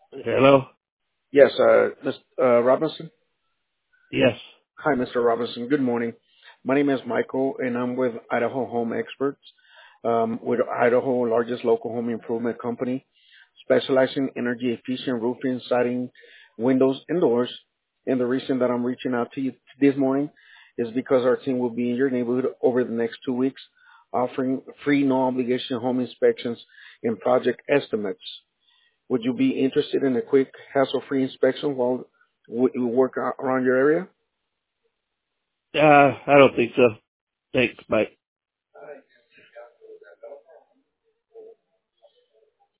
Hello? Yes, Mr. Robinson. Yes. Hi, Mr. Robinson. Good morning. My name is Michael, and I'm with Idaho Home Experts, with Idaho largest local home improvement company, specializing in energy efficient roofing, siding, windows, and doors. And the reason that I'm reaching out to you this morning is because our team will be in your neighborhood over the next 2 weeks, offering free, no obligation home inspections and project estimates. Would you be interested in a quick hassle-free inspection while we work around your area? I don't think so. Thanks. Bye.